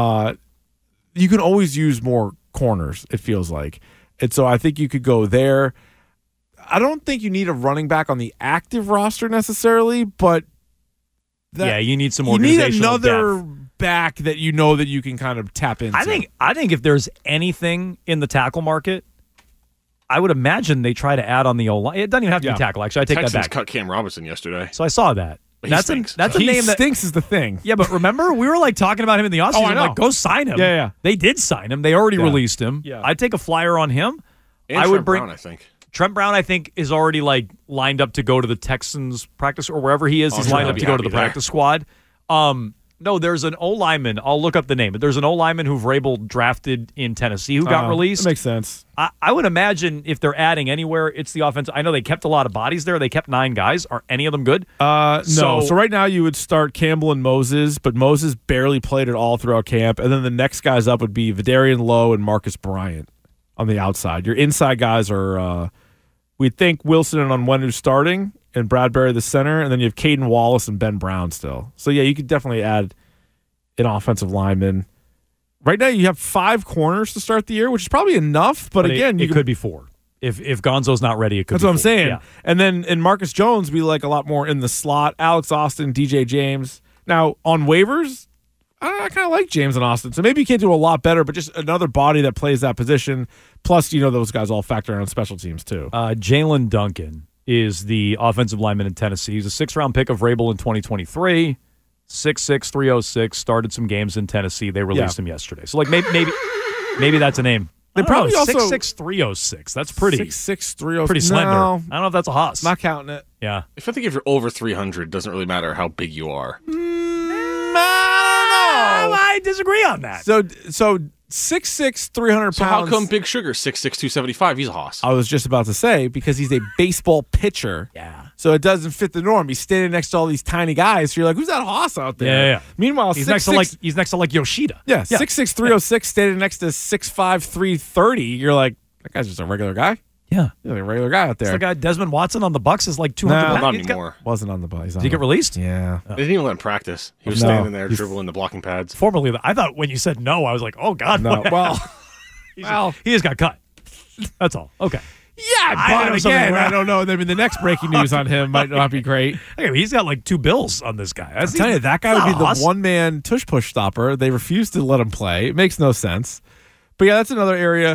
You can always use more corners, it feels like. And so I think you could go there. I don't think you need a running back on the active roster necessarily, but you need some organizational You need another depth. Back that that you can kind of tap into. I think if there's anything in the tackle market, I would imagine they try to add on the O-line. It doesn't even have to be tackle. Actually, I take Texans that back. cut Cam Robinson yesterday. So I saw that. That's a name that stinks is the thing. Yeah, but remember, we were like talking about him in the offseason. I know. Like, go sign him. Yeah. They did sign him. They already released him. Yeah. I'd take a flyer on him. And I Trent would bring Brown, I think. Trent Brown, I think, is already like lined up to go to the Texans practice or wherever he is. He's lined up to go to the practice squad. No, there's an O-lineman. I'll look up the name. But there's an O-lineman who Vrabel drafted in Tennessee who got released. That makes sense. I would imagine if they're adding anywhere, it's the offense. I know they kept a lot of bodies there. They kept 9 guys. Are any of them good? No. So right now you would start Campbell and Moses, but Moses barely played at all throughout camp. And then the next guys up would be Vidarian Lowe and Marcus Bryant on the outside. Your inside guys are, we think Wilson and Onwenu starting, and Bradbury the center, and then you have Caden Wallace and Ben Brown still. So, yeah, you could definitely add an offensive lineman. Right now you have 5 corners to start the year, which is probably enough, but again... It could be 4. If Gonzo's not ready, it could be 4. That's what I'm saying. Yeah. And then in Marcus Jones, we like a lot more in the slot. Alex Austin, DJ James. Now, on waivers, I kind of like James and Austin, so maybe you can't do a lot better, but just another body that plays that position. Plus, those guys all factor in on special teams, too. Jalen Duncan is the offensive lineman in Tennessee. He's a 6th-round pick of Vrabel in 2023. 6'6", 306, started some games in Tennessee. They released him yesterday. So, like, maybe that's a name. They probably also 6'6", 306. That's pretty. 6'6", 306. Pretty slender. No, I don't know if that's a hoss. Not counting it. Yeah. I think if you're over 300, it doesn't really matter how big you are. I disagree on that. So 6'6", 300 pounds. So how come Big Sugar 6'6", 275? He's a hoss. I was just about to say, because he's a baseball pitcher. Yeah. So it doesn't fit the norm. He's standing next to all these tiny guys. So you're like, who's that hoss out there? Yeah. Meanwhile, he's next to like Yoshida. Yeah, 6'6", 306, standing next to 6'5", 330. You're like, that guy's just a regular guy. Yeah. He's like a regular guy out there. It's the guy Desmond Watson on the Bucks is like 200. Not anymore. Wasn't on the Bucks. Did he get released? Yeah. They didn't even let him practice. He was standing there dribbling the blocking pads. Formerly, I thought when you said no, I was like, oh, God. No. Well, he just got cut. That's all. Okay. Yeah, but again, I don't know. I mean, the next breaking news on him might not be great. Okay, he's got like 2 bills on this guy. I'm telling you, that guy would be the one-man tush-push stopper. They refuse to let him play. It makes no sense. But yeah, that's another area.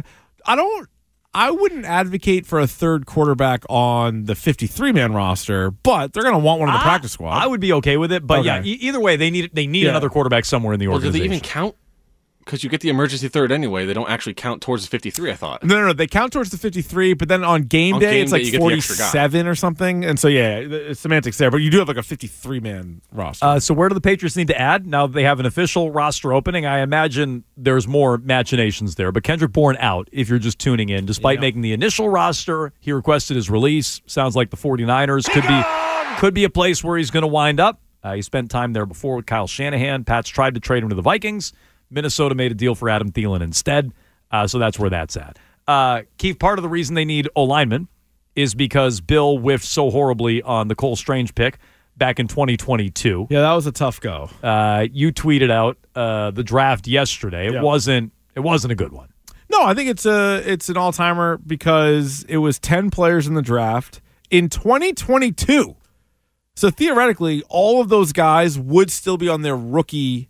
I wouldn't advocate for a third quarterback on the 53-man roster, but they're going to want one in the practice squad. I would be okay with it, but yeah, either way, they need another quarterback somewhere in the organization. Do they even count? Because you get the emergency third anyway. They don't actually count towards the 53, I thought. No. They count towards the 53, but then on game day, it's like 47 or something. And so, yeah, it's semantics there. But you do have like a 53-man roster. So where do the Patriots need to add? Now they have an official roster opening. I imagine there's more machinations there. But Kendrick Bourne out, if you're just tuning in. Despite making the initial roster, he requested his release. Sounds like the 49ers could be a place where he's going to wind up. He spent time there before with Kyle Shanahan. Pats tried to trade him to the Vikings. Minnesota made a deal for Adam Thielen instead, so that's where that's at. Keith, part of the reason they need O-linemen is because Bill whiffed so horribly on the Cole Strange pick back in 2022. Yeah, that was a tough go. You tweeted out the draft yesterday. It wasn't a good one. No, I think it's an all-timer because it was 10 players in the draft in 2022. So theoretically, all of those guys would still be on their rookie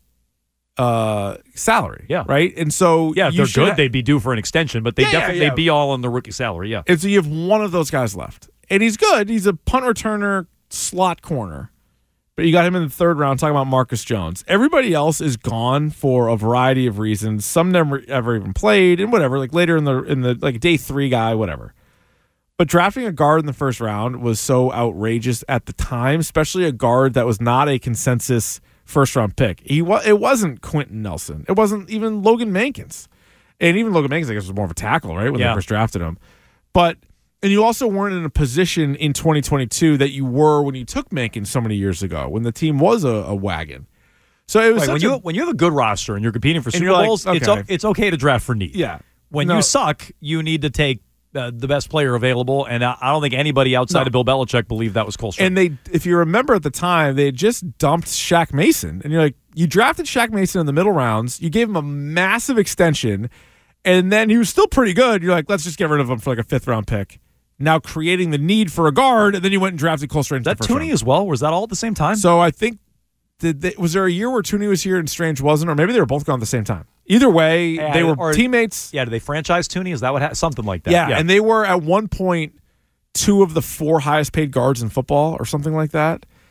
salary, right? And so if they're good, they'd be due for an extension, but they'd be all on the rookie salary, yeah. And so you have one of those guys left, and he's good. He's a punt returner, slot corner, but you got him in the 3rd round. Talking about Marcus Jones, everybody else is gone for a variety of reasons. Some never ever even played, and whatever. Like later in the like day 3 guy, whatever. But drafting a guard in the 1st round was so outrageous at the time, especially a guard that was not a consensus first-round pick. It wasn't Quentin Nelson. It wasn't even Logan Mankins. And even Logan Mankins, I guess, was more of a tackle, right, when they first drafted him. And you also weren't in a position in 2022 that you were when you took Mankins so many years ago, when the team was a wagon. So it was when you have a good roster and you're competing for Super Bowls, it's okay to draft for need. Yeah. When you suck, you need to take the best player available, and I don't think anybody outside of Bill Belichick believed that was Cole Strange. And if you remember at the time, they had just dumped Shaq Mason, and you're like, you drafted Shaq Mason in the middle rounds, you gave him a massive extension, and then he was still pretty good. You're like, let's just get rid of him for like a 5th-round pick. Now creating the need for a guard, and then you went and drafted Cole Strange. That Tooney as well? Was that all at the same time? So I think was there a year where Tooney was here and Strange wasn't, or maybe they were both gone at the same time? Either way, they were teammates. Yeah, did they franchise Tooney? Is that what something like that? Yeah, and they were at one point 2 of the 4 highest paid guards in football or something like that.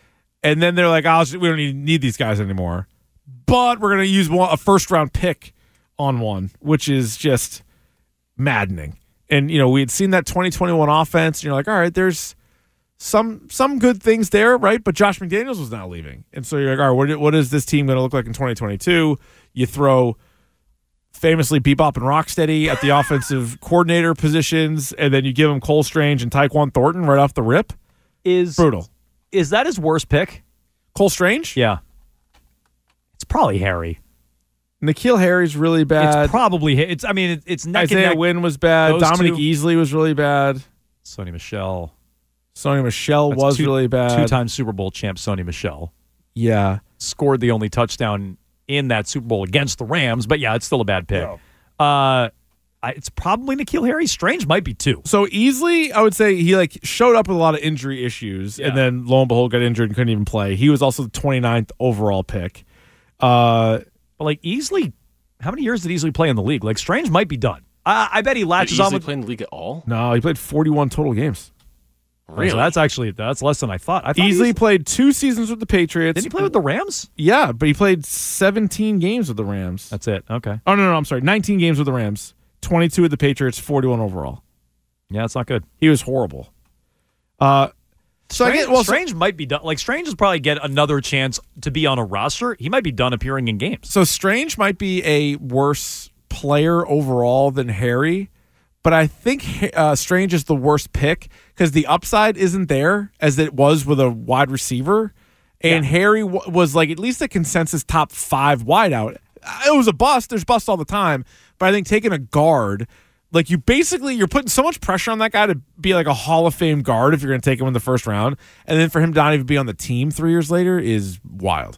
And then they're like, we don't need these guys anymore. But we're going to use a first-round pick on one, which is just maddening. And, we had seen that 2021 offense, and you're like, all right, there's some good things there, right? But Josh McDaniels was not leaving. And so you're like, all right, what is this team going to look like in 2022? You throw famously Bebop and Rocksteady at the offensive coordinator positions, and then you give them Cole Strange and Tyquan Thornton right off the rip. Brutal. Is that his worst pick? Cole Strange? Yeah. It's probably Harry. N'Keal Harry's really bad. It's probably it's neck Isaiah and neck. Wynn was bad. Dominic Easley was really bad. Sony Michel was really bad. Two-time Super Bowl champ Sony Michel. Yeah. Scored the only touchdown in that Super Bowl against the Rams, but yeah, it's still a bad pick. Yeah. It's probably N'Keal Harry. Strange might be too. So Easley, I would say he showed up with a lot of injury issues, and then lo and behold got injured and couldn't even play. He was also the 29th overall pick. But Easley, how many years did Easley play in the league? Strange might be done. I bet he latches on. Did Easley play in the league at all? No, he played 41 total games. Really? So that's less than I thought. Easley played 2 seasons with the Patriots. Didn't he play with the Rams? Yeah, but he played 17 games with the Rams. That's it. Okay. Oh, no, I'm sorry. 19 games with the Rams, 22 with the Patriots, 41 overall. Yeah, it's not good. He was horrible. Strange might be done. Strange will probably get another chance to be on a roster. He might be done appearing in games. So Strange might be a worse player overall than Harry, but I think Strange is the worst pick because the upside isn't there as it was with a wide receiver. And Harry was at least a consensus top 5 wideout. It was a bust. There's busts all the time. But I think taking a guard, you're putting so much pressure on that guy to be a Hall of Fame guard if you're going to take him in the first round. And then for him to not even be on the team 3 years later is wild.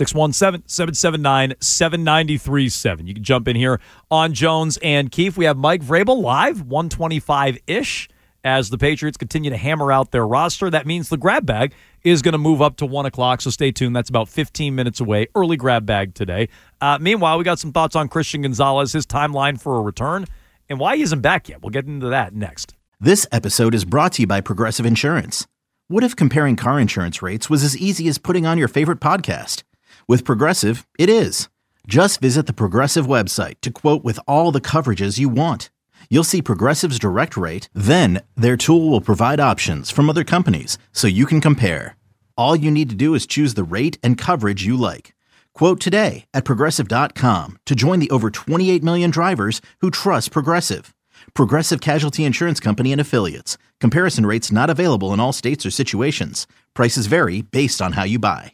617-779-7937. You can jump in here on Jones and Keefe. We have Mike Vrabel live, 125-ish, as the Patriots continue to hammer out their roster. That means the grab bag is going to move up to 1 o'clock, so stay tuned. That's about 15 minutes away. Early grab bag today. Meanwhile, we got some thoughts on Christian Gonzalez, his timeline for a return, and why he isn't back yet. We'll get into that next. This episode is brought to you by Progressive Insurance. What if comparing car insurance rates was as easy as putting on your favorite podcast? With Progressive, it is. Just visit the Progressive website to quote with all the coverages you want. You'll see Progressive's direct rate, then their tool will provide options from other companies so you can compare. All you need to do is choose the rate and coverage you like. Quote today at Progressive.com to join the over 28 million drivers who trust Progressive. Progressive Casualty Insurance Company and Affiliates. Comparison rates not available in all states or situations. Prices vary based on how you buy.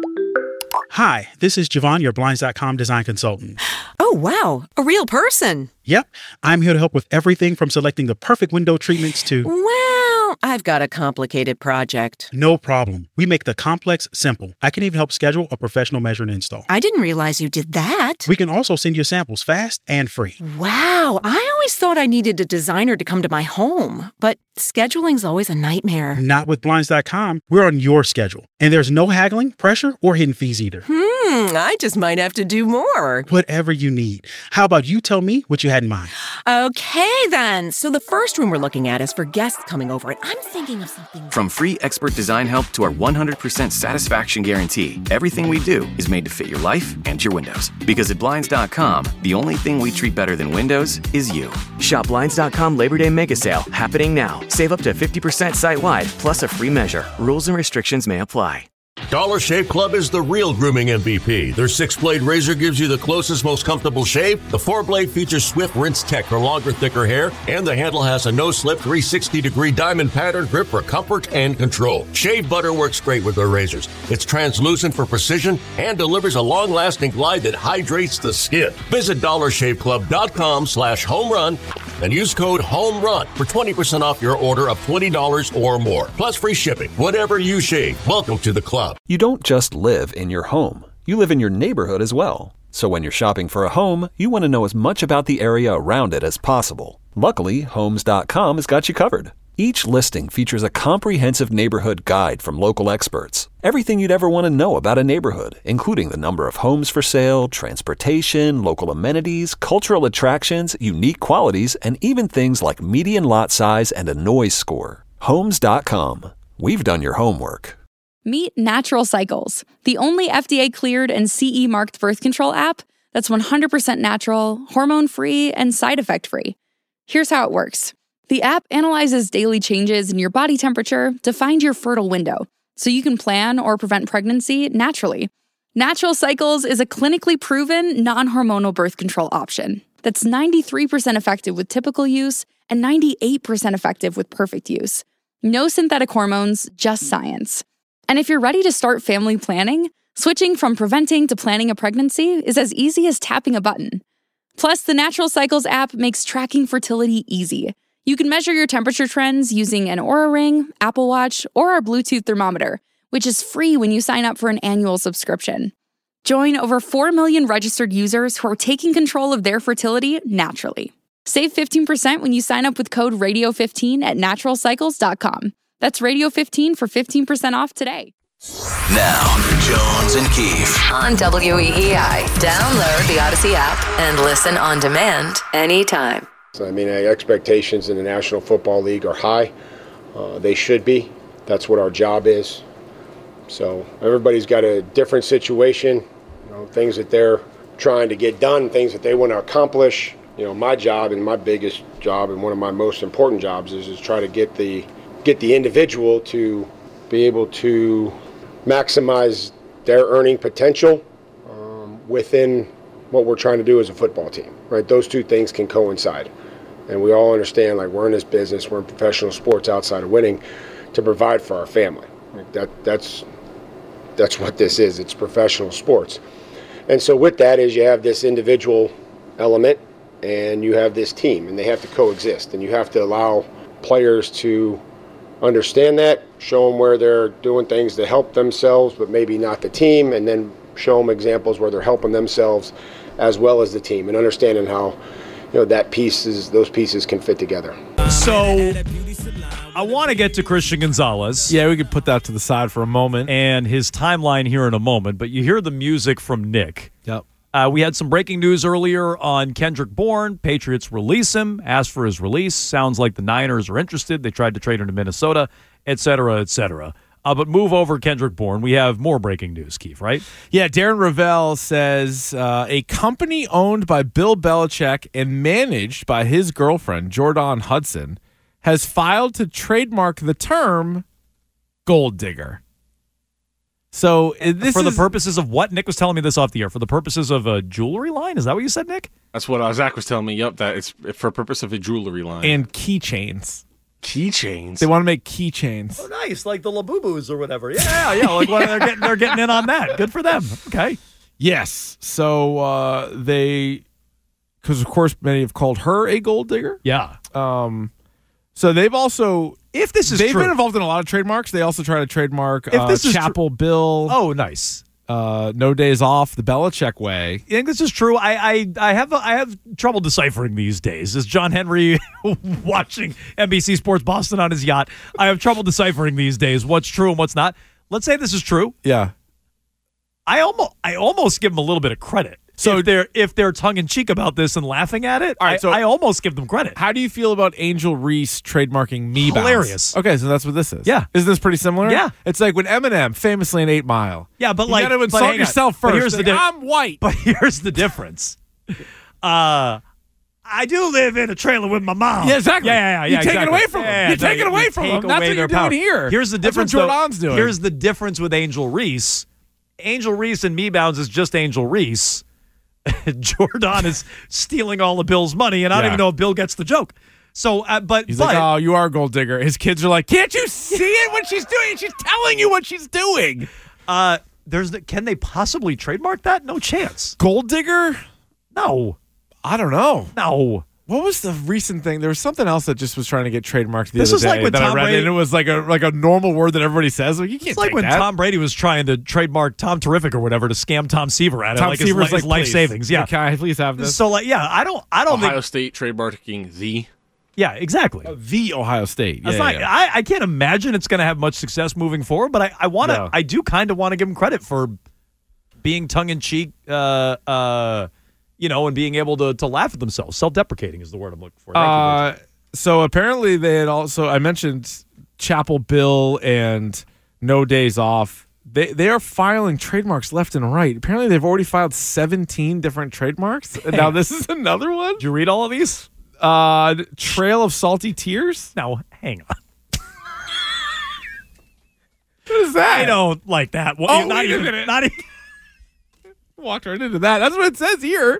Hi, this is Javon, your Blinds.com design consultant. Oh, wow. A real person. Yep. I'm here to help with everything from selecting the perfect window treatments to... Well, I've got a complicated project. No problem. We make the complex simple. I can even help schedule a professional measure and install. I didn't realize you did that. We can also send you samples fast and free. Wow. I always thought I needed a designer to come to my home, but scheduling's always a nightmare. Not with Blinds.com. We're on your schedule. And there's no haggling, pressure, or hidden fees either. I just might have to do more. Whatever you need. How about you tell me what you had in mind? Okay, then. So the first room we're looking at is for guests coming over, and I'm thinking of something... From free expert design help to our 100% satisfaction guarantee, everything we do is made to fit your life and your windows. Because at Blinds.com, the only thing we treat better than windows is you. Shop Blinds.com Labor Day Mega Sale, happening now. Save up to 50% site-wide, plus a free measure. Rules and restrictions may apply. Dollar Shave Club is the real grooming MVP. Their 6-blade razor gives you the closest, most comfortable shave. The 4-blade features Swift Rinse Tech for longer, thicker hair, and the handle has a no-slip 360-degree diamond pattern grip for comfort and control. Shave butter works great with their razors. It's translucent for precision and delivers a long-lasting glide that hydrates the skin. Visit DollarShaveClub.com/homerun and use code HOMERUN for 20% off your order of $20 or more. Plus free shipping. Whatever you shave, welcome to the club. You don't just live in your home. You live in your neighborhood as well. So when you're shopping for a home, you want to know as much about the area around it as possible. Luckily, Homes.com has got you covered. Each listing features a comprehensive neighborhood guide from local experts. Everything you'd ever want to know about a neighborhood, including the number of homes for sale, transportation, local amenities, cultural attractions, unique qualities, and even things like median lot size and a noise score. Homes.com. We've done your homework. Meet Natural Cycles, the only FDA-cleared and CE-marked birth control app that's 100% natural, hormone-free, and side effect-free. Here's how it works. The app analyzes daily changes in your body temperature to find your fertile window, so you can plan or prevent pregnancy naturally. Natural Cycles is a clinically proven, non-hormonal birth control option that's 93% effective with typical use and 98% effective with perfect use. No synthetic hormones, just science. And if you're ready to start family planning, switching from preventing to planning a pregnancy is as easy as tapping a button. Plus, the Natural Cycles app makes tracking fertility easy. You can measure your temperature trends using an Oura Ring, Apple Watch, or our Bluetooth thermometer, which is free when you sign up for an annual subscription. Join over 4 million registered users who are taking control of their fertility naturally. Save 15% when you sign up with code radio15 at naturalcycles.com. That's radio15 for 15% off today. Now, Jones and Keefe on WEEI. Download the Odyssey app and listen on demand anytime. I mean, expectations in the National Football League are high. They should be. That's what our job is. So everybody's got a different situation, things that they're trying to get done, things that they want to accomplish. My job and my biggest job and one of my most important jobs is try to get the individual to be able to maximize their earning potential within what we're trying to do as a football team, right? Those two things can coincide. And we all understand, we're in this business, we're in professional sports outside of winning to provide for our family. That's what this is. It's professional sports. And so with that is you have this individual element and you have this team, and they have to coexist. And you have to allow players to understand that, show them where they're doing things to help themselves, but maybe not the team, and then show them examples where they're helping themselves as well as the team, and understanding how those pieces can fit together. So I want to get to Christian Gonzalez. Yeah, we could put that to the side for a moment. And his timeline here in a moment, but you hear the music from Nick. Yep. We had some breaking news earlier on Kendrick Bourne. Patriots release him, asked for his release. Sounds like the Niners are interested. They tried to trade him to Minnesota, et cetera, et cetera. But move over Kendrick Bourne. We have more breaking news, Keith, right? Yeah, Darren Ravel says a company owned by Bill Belichick and managed by his girlfriend, Jordan Hudson, has filed to trademark the term gold digger. So this for the purposes of what? Nick was telling me this off the air. For the purposes of a jewelry line? Is that what you said, Nick? That's what Zach was telling me. Yep, that it's for a purpose of a jewelry line. And keychains. Keychains? They want to make keychains. Oh, nice. Like the Labubus or whatever. Yeah. Like they're getting in on that. Good for them. Okay. Yes. So because of course many have called her a gold digger. Yeah. So they've also, if this is they've true, been involved in a lot of trademarks. They also try to trademark Chapel Bill. Oh, nice. No Days Off, the Belichick way. You think this is true? I have trouble deciphering these days. Is John Henry watching NBC Sports Boston on his yacht? I have trouble deciphering these days what's true and what's not. Let's say this is true. Yeah. I almost give them a little bit of credit. So if they're tongue in cheek about this and laughing at it, all right, I almost give them credit. How do you feel about Angel Reese trademarking Me Bounce? Hilarious. Okay, so that's what this is. Yeah. Isn't this pretty similar? Yeah. It's like when Eminem, famously in 8 Mile. Yeah, but you got to insult yourself first. Here's I'm white. But here's the difference. I do live in a trailer with my mom. Yeah, exactly. Yeah. You take it away from them. You take it away from them. That's what you're doing here. Here's the difference. That's what Jordan's doing. Here's the difference with Angel Reese. Angel Reese and Me Bounce is just Angel Reese. Jordan is stealing all of Bill's money, and I don't even know if Bill gets the joke. So, he's like, "Oh, you are a gold digger." His kids are like, "Can't you see it? What she's doing? She's telling you what she's doing." Can they possibly trademark that? No chance. Gold digger? No, I don't know. No. What was the recent thing? There was something else that just was trying to get trademarked this other was day like when that Tom I read, Brady, and it was like a normal word that everybody says. Like, you can't. It's like take when that. Tom Brady was trying to trademark Tom Terrific or whatever to scam Tom Seaver at it. Tom Seaver's his life savings. Yeah, can I please have this? So I don't Ohio think State trademarking the. Yeah, exactly. The Ohio State. I can't imagine it's going to have much success moving forward, but I do kind of want to give him credit for being tongue in cheek. And being able to laugh at themselves. Self-deprecating is the word I'm looking for. So apparently they had also, I mentioned Chapel Bill and No days off. They are filing trademarks left and right. Apparently, they've already filed 17 different trademarks. And now this is another one. Did you read all of these? Trail of Salty Tears? Now, hang on. What is that? I don't like that. Oh, not wait a even, minute. not even. Walked right into that. That's what it says here.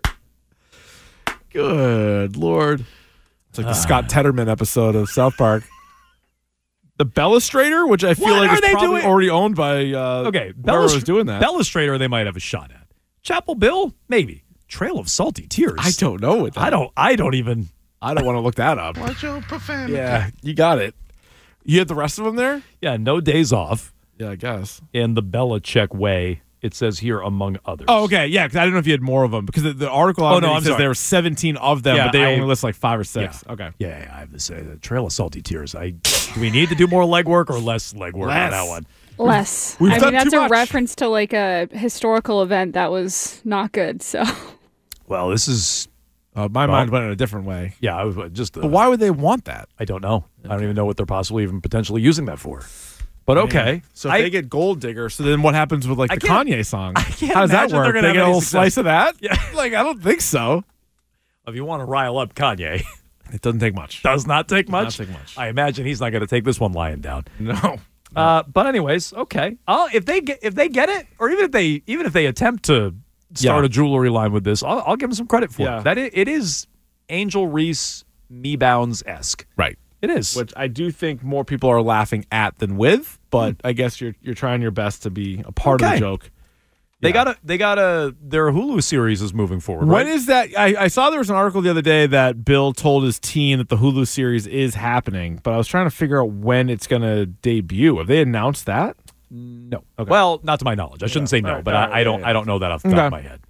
Good Lord. It's like the Scott Tedderman episode of South Park. The Bellustrator, which I feel What like are is they probably doing? already owned by Okay, whoever was doing that. Bellustrator, they might have a shot at. Chapel Bill, maybe. Trail of Salty Tears. I don't know what that I don't want to look that up. Watch your profanity. Yeah, you got it. You had the rest of them there? Yeah, no days off. Yeah, I guess. In the Belichick way, it says here, among others. Oh, okay. Yeah, because I didn't know if you had more of them. Because the article on I'm says sorry. there were 17 of them, Yeah, but they only list like 5 or 6. Yeah. Okay. Yeah, I have to say, the Trail of Salty Tears. Do we need to do more legwork or less legwork on that one? Less. We've I done mean, that's too a much. reference to like a historical event that was not good. So Well, this is... My mind went in a different way. Yeah, I was just... But why would they want that? I don't know. I don't even know what they're possibly even potentially using that for. But okay. So if they get Gold Digger, so then what happens with like the Kanye song? I can't How does that imagine they're work? gonna They have get a any little success. slice of that? Yeah. Like, I don't think so. If you want to rile up Kanye, it doesn't take much. Does not take much? Does not take much. I imagine he's not going to take this one lying down. No. But anyways, okay. If they get it, or even if they attempt to start a jewelry line with this, I'll give them some credit for it. That it is Angel Reese Me Bounds-esque. Right. It is. Which I do think more people are laughing at than with, but I guess you're trying your best to be a part of the joke. They got their Hulu series is moving forward. When right? is that? I saw there was an article the other day that Bill told his team that the Hulu series is happening, but I was trying to figure out when it's going to debut. Have they announced that? No. Okay. Well, not to my knowledge. I shouldn't say no, but I don't know that off the top of my head.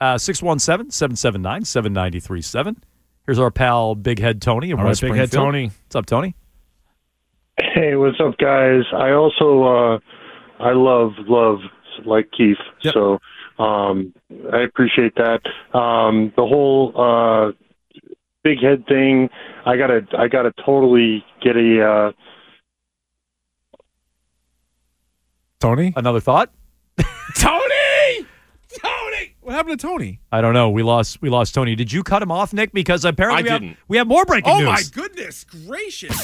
617-779-7937. Here's our pal Big Head Tony of All right, West Big Head Springfield. Tony. What's up, Tony? Hey, what's up, guys? I also I love like Keith, so I appreciate that. The whole big head thing, I gotta totally get a Tony. Another thought? Tony. What happened to Tony? I don't know. We lost Tony. Did you cut him off, Nick? Because apparently I didn't. We have more breaking news. Oh my goodness gracious!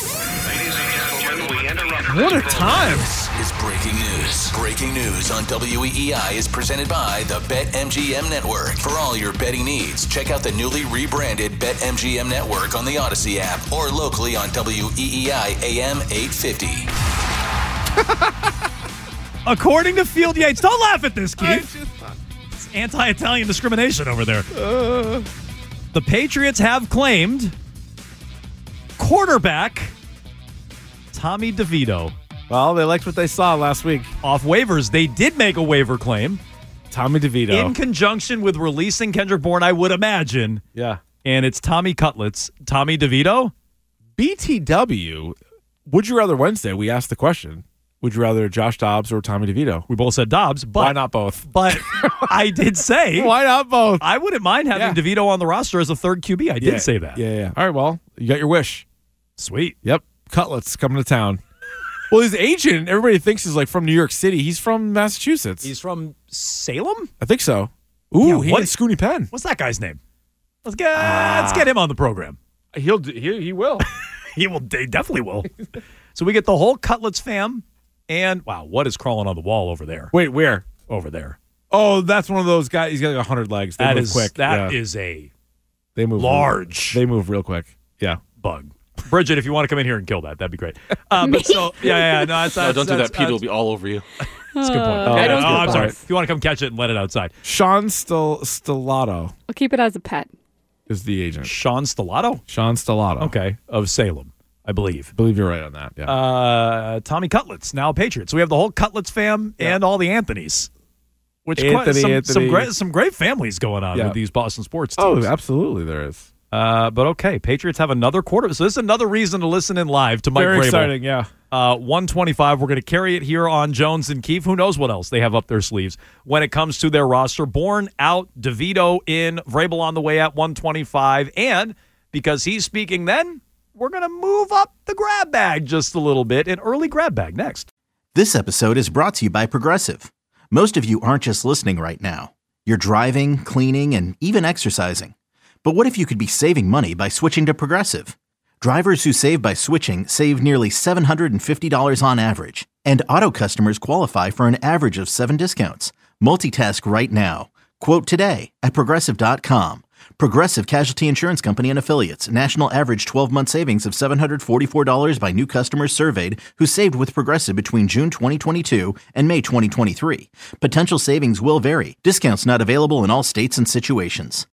What a time! This is breaking news. Breaking news on WEEI is presented by the BetMGM Network. For all your betting needs, check out the newly rebranded BetMGM Network on the Odyssey app or locally on WEEI AM 850. According to Field Yates, don't laugh at this, Keith. It's anti-Italian discrimination over there. The Patriots have claimed quarterback Tommy DeVito. Well, they liked what they saw last week. Off waivers, they did make a waiver claim. Tommy DeVito. In conjunction with releasing Kendrick Bourne, I would imagine. Yeah. And it's Tommy Cutlets. Tommy DeVito? BTW, would you rather Wednesday? We asked the question. Would you rather Josh Dobbs or Tommy DeVito? We both said Dobbs, but why not both? But I did say why not both? I wouldn't mind having DeVito on the roster as a third QB. I did say that. Yeah. All right, well, you got your wish. Sweet. Yep. Cutlets coming to town. Well, his agent, everybody thinks is like from New York City. He's from Massachusetts. He's from Salem? I think so. Ooh, he what- and Scooney Penn. What's that guy's name? Let's get him on the program. He will. He definitely will. So we get the whole Cutlets fam. And, wow, what is crawling on the wall over there? Wait, where? Over there. Oh, that's one of those guys. He's got like 100 legs. They move quick. That is a they move large. They move real quick. Yeah. Bug. Bridget, if you want to come in here and kill that'd be great. But so, no, No, don't do that. Pete will be all over you. That's a good point. I'm sorry. If you want to come catch it and let it outside. Sean Stellato I'll keep it as a pet. is the agent. Sean Stellato? Sean Stellato. Okay, of Salem, I believe. I believe you're right on that. Yeah. Tommy Cutlets, now Patriots. So we have the whole Cutlets fam and all the Anthonys. Which Anthony. some great families going on with these Boston sports teams. Oh, absolutely there is. But okay, Patriots have another quarter. So this is another reason to listen in live to Mike Very Vrabel. exciting, yeah. 125. We're going to carry it here on Jones and Keefe. Who knows what else they have up their sleeves when it comes to their roster. Bourne out, DeVito in, Vrabel on the way at 125. And because he's speaking then, we're going to move up the grab bag just a little bit. An early grab bag next. This episode is brought to you by Progressive. Most of you aren't just listening right now. You're driving, cleaning, and even exercising. But what if you could be saving money by switching to Progressive? Drivers who save by switching save nearly $750 on average. And auto customers qualify for an average of 7 discounts. Multitask right now. Quote today at Progressive.com. Progressive Casualty Insurance Company and Affiliates. National average 12-month savings of $744 by new customers surveyed who saved with Progressive between June 2022 and May 2023. Potential savings will vary. Discounts not available in all states and situations.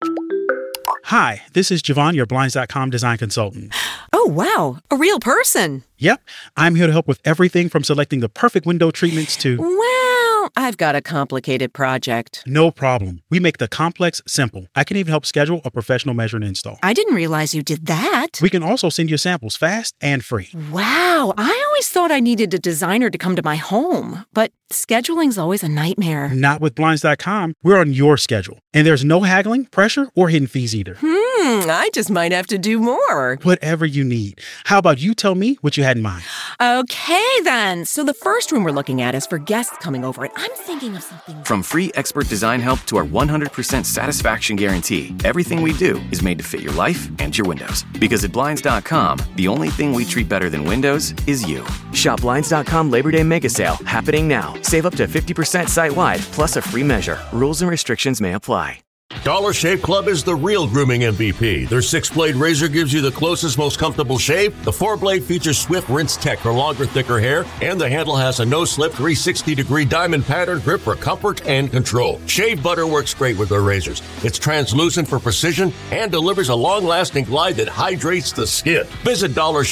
Hi, this is Javon, your Blinds.com design consultant. Oh, wow. A real person. Yep. I'm here to help with everything from selecting the perfect window treatments to... Well, I've got a complicated project. No problem. We make the complex simple. I can even help schedule a professional measure and install. I didn't realize you did that. We can also send you samples fast and free. Wow. I always thought I needed a designer to come to my home, but scheduling's always a nightmare. Not with Blinds.com. We're on your schedule. And there's no haggling, pressure, or hidden fees either. I just might have to do more. Whatever you need. How about you tell me what you had in mind? Okay, then. So the first room we're looking at is for guests coming over, and I'm thinking of something... From free expert design help to our 100% satisfaction guarantee, everything we do is made to fit your life and your windows. Because at Blinds.com, the only thing we treat better than windows is you. Shop Blinds.com Labor Day Mega Sale, happening now. Save up to 50% site-wide, plus a free measure. Rules and restrictions may apply. Dollar Shave Club is the real grooming MVP. Their 6-blade razor gives you the closest, most comfortable shave. The 4-blade features swift rinse tech for longer, thicker hair. And the handle has a no-slip 360-degree diamond pattern grip for comfort and control. Shave butter works great with their razors. It's translucent for precision and delivers a long-lasting glide that hydrates the skin. Visit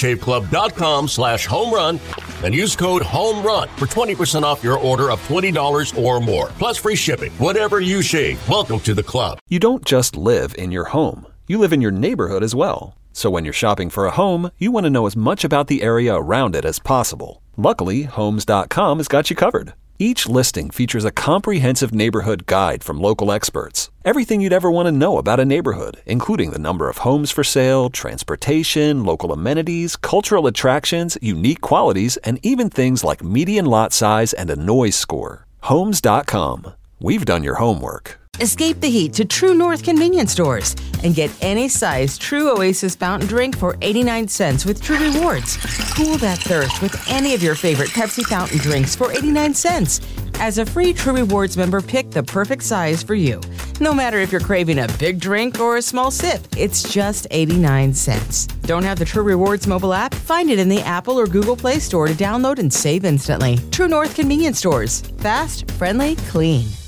DollarShaveClub.com/homerun and use code HOMERUN for 20% off your order of $20 or more. Plus free shipping. Whatever you shave, welcome to the club. You don't just live in your home. You live in your neighborhood as well. So when you're shopping for a home, you want to know as much about the area around it as possible. Luckily, Homes.com has got you covered. Each listing features a comprehensive neighborhood guide from local experts. Everything you'd ever want to know about a neighborhood, including the number of homes for sale, transportation, local amenities, cultural attractions, unique qualities, and even things like median lot size and a noise score. Homes.com. We've done your homework. Escape the heat to True North convenience stores and get any size True Oasis fountain drink for 89 cents with True Rewards. Cool that thirst with any of your favorite Pepsi fountain drinks for 89 cents. As a free True Rewards member, pick the perfect size for you. No matter if you're craving a big drink or a small sip, it's just 89 cents. Don't have the True Rewards mobile app? Find it in the Apple or Google Play Store to download and save instantly. True North convenience stores. Fast, friendly, clean.